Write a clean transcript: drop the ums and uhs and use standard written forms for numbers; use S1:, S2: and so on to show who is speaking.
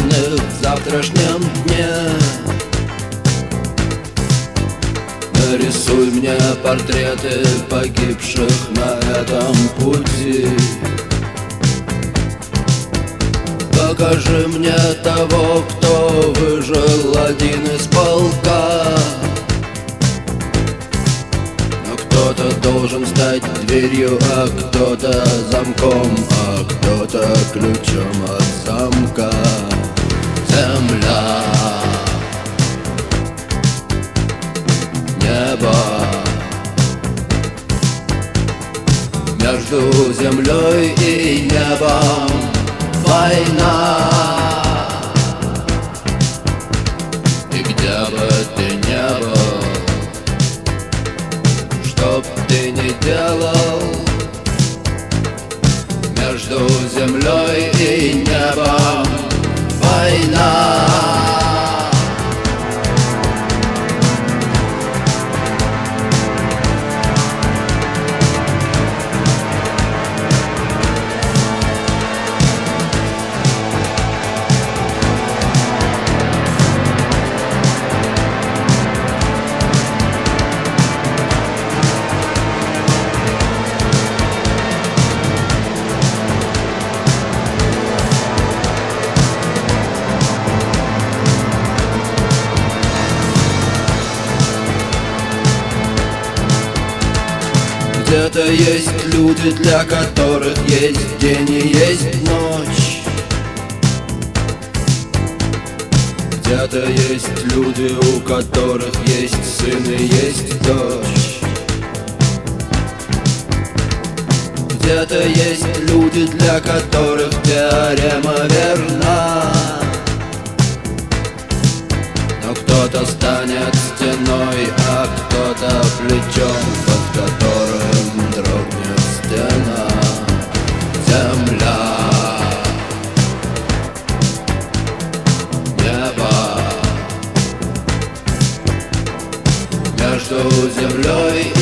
S1: тайны в завтрашнем дне. Нарисуй мне портреты погибших на этом пути. Покажи мне того, кто выжил один из полка. Но кто-то должен стать дверью, а кто-то замком, а кто-то ключом от замка. Земля, небо, между землей и небом война. И где бы ты ни был, что б ты ни делал, между землей и небом война. Где-то есть люди, для которых есть день и есть ночь. Где-то есть люди, у которых есть сын и есть дочь. Где-то есть люди, для которых теорема верна. Но кто-то станет стеной, а кто-то плечом, под которым дрогнет стена. Земля, небо, между землей